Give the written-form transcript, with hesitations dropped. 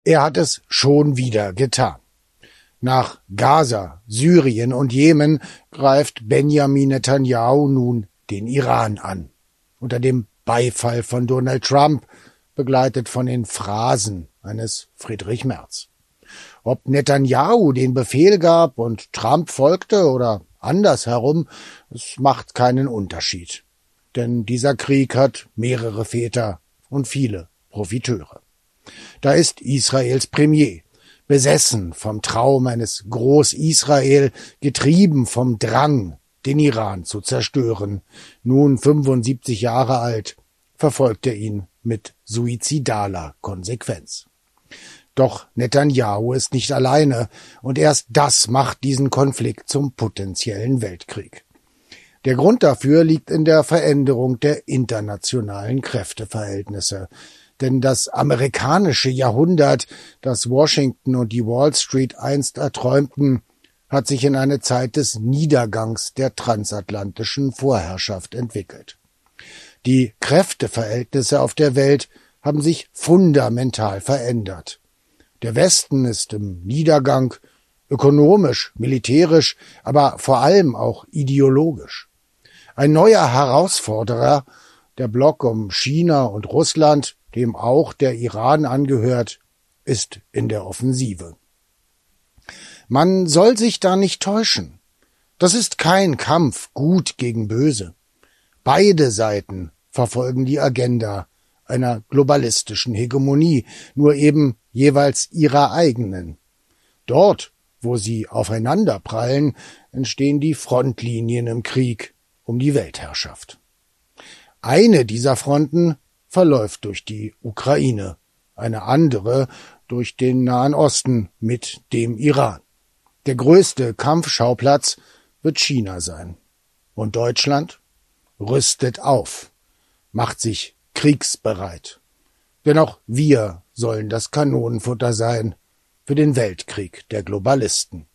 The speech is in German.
Er hat es schon wieder getan. Nach Gaza, Syrien und Jemen greift Benjamin Netanyahu nun den Iran an. Unter dem Beifall von Donald Trump, begleitet von den Phrasen eines Friedrich Merz. Ob Netanyahu den Befehl gab und Trump folgte oder andersherum, es macht keinen Unterschied. Denn dieser Krieg hat mehrere Väter und viele Profiteure. Da ist Israels Premier, besessen vom Traum eines Groß-Israel, getrieben vom Drang, den Iran zu zerstören. Nun 75 Jahre alt, verfolgt er ihn mit suizidaler Konsequenz. Doch Netanyahu ist nicht alleine, und erst das macht diesen Konflikt zum potenziellen Weltkrieg. Der Grund dafür liegt in der Veränderung der internationalen Kräfteverhältnisse. Denn das amerikanische Jahrhundert, das Washington und die Wall Street einst erträumten, hat sich in eine Zeit des Niedergangs der transatlantischen Vorherrschaft entwickelt. Die Kräfteverhältnisse auf der Welt haben sich fundamental verändert. Der Westen ist im Niedergang, ökonomisch, militärisch, aber vor allem auch ideologisch. Ein neuer Herausforderer, der Block um China und Russland, dem auch der Iran angehört, ist in der Offensive. Man soll sich da nicht täuschen. Das ist kein Kampf gut gegen böse. Beide Seiten verfolgen die Agenda einer globalistischen Hegemonie, nur eben jeweils ihrer eigenen. Dort, wo sie aufeinanderprallen, entstehen die Frontlinien im Krieg um die Weltherrschaft. Eine dieser Fronten verläuft durch die Ukraine, eine andere durch den Nahen Osten mit dem Iran. Der größte Kampfschauplatz wird China sein. Und Deutschland rüstet auf, macht sich kriegsbereit. Denn auch wir sollen das Kanonenfutter sein für den Weltkrieg der Globalisten.